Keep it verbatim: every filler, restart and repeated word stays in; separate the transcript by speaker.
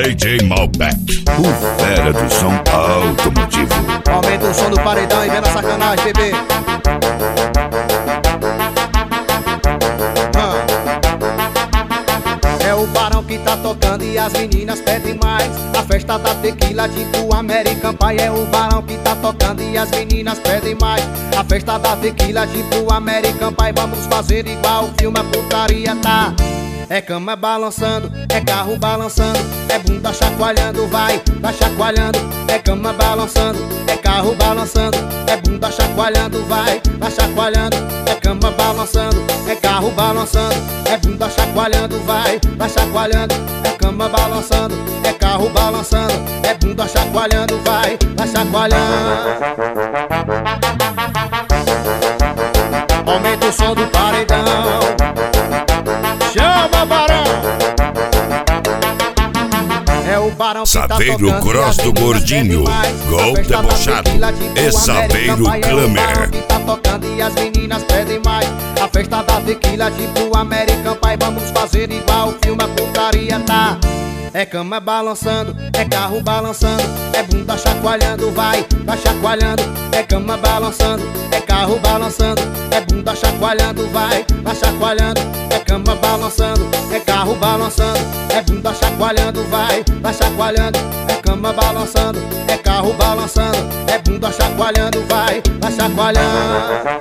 Speaker 1: D J Malbec, o fera do som automotivo.
Speaker 2: Aumenta o som do paredão e vem na sacanagem, bebê. ah. É o barão que tá tocando e as meninas pedem mais. A festa da tequila tipo American Pie. É o barão que tá tocando e as meninas pedem mais. A festa da tequila tipo American Pie. Vamos fazer igual o filme, a putaria tá. É cama balançando, é carro balançando, é bunda chacoalhando, vai, vai chacoalhando. É cama balançando, é carro balançando, é bunda chacoalhando, vai, vai chacoalhando. É cama balançando, é carro balançando, é bunda chacoalhando, vai, vai chacoalhando. É cama balançando, é carro balançando, é bunda chacoalhando, vai, vai chacoalhando. Aumenta o som do paredão. Chama, barão! É o barão que
Speaker 1: Saveiro
Speaker 2: tá
Speaker 1: Cross do Gordinho, Gol Debochado e Saveiro Clamer.
Speaker 2: É o barão que tá tocando e as meninas pedem mais. A festa da tequila tipo American Pie. Vamos fazer igual o filme, a putaria tá. É cama balançando, é carro balançando, é bunda chacoalhando, vai, vai chacoalhando. É cama balançando, é carro balançando, é bunda chacoalhando, vai, vai chacoalhando. É cama balançando, é carro balançando, é bunda chacoalhando, vai, vai chacoalhando. É cama balançando, é carro balançando, é bunda chacoalhando, vai, vai chacoalhando.